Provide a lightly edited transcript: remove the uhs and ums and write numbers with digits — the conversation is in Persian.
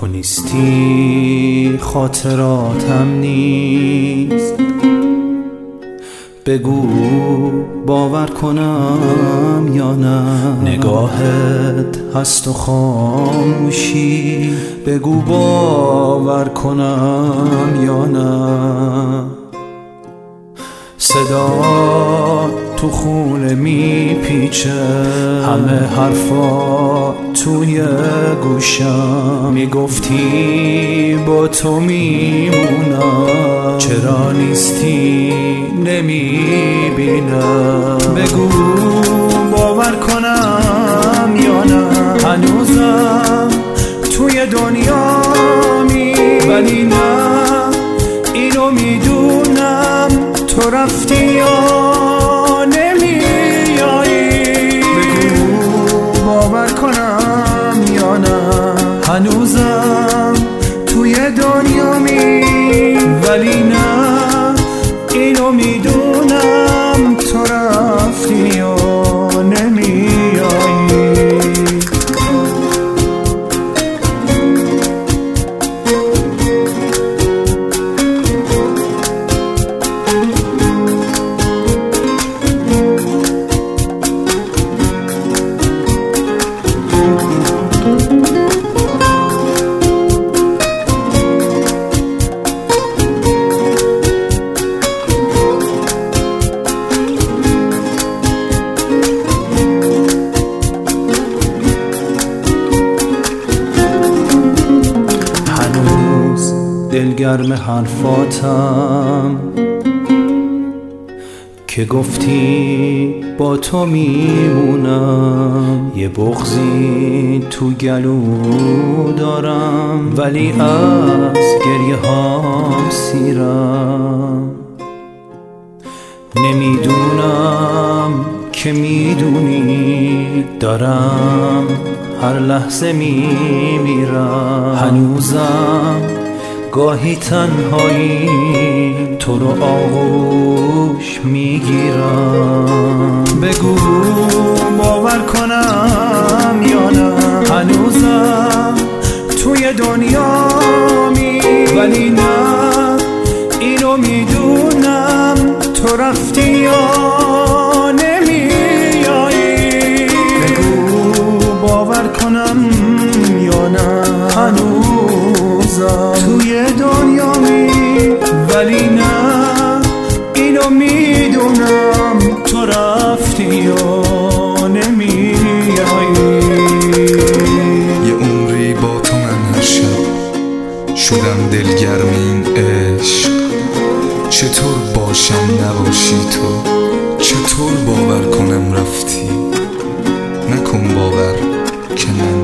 نیستی خاطراتم نیست. بگو باور کنم یا نه، نگاهت هست و خاموشی. بگو باور کنم یا نه. صدا تو خونه میپیچه، همه حرفا توی گوشم. میگفتی با تو میمونم، چرا نیستی نمیبینم. بگو باور کنم یا نه، هنوزم توی دنیامی. ولی نه اینو میدونم، تو رفتی یا نمیایی. بگو باور کنم یا نه، هنوزم توی دنیامی. ولی نه اینو میدونم، تو رفتی یا نمیایی. دلگرم حرفاتم که گفتی با تو میمونم. یه بغضی تو گلو دارم، ولی از گریه هام سیرم. نمیدونم که میدونی، دارم هر لحظه میمیرم. هنوزم گاهی تنهایی تو رو آغوش میگیرم. بگو باور کنم یا نه، هنوزم توی دنیامی. ولی نه اینو میدونم، تو رفتی یا نمیایی. بگو باور کنم یا نه، هنوزم توی دنیامی. ولی نه اینو میدونم، تو رفتی یا نمیایی. یه عمری با تو من هر شب شدم دلگرم این عشق. چطور باشم نباشی تو، چطور باور کنم رفتی. نکن باور که من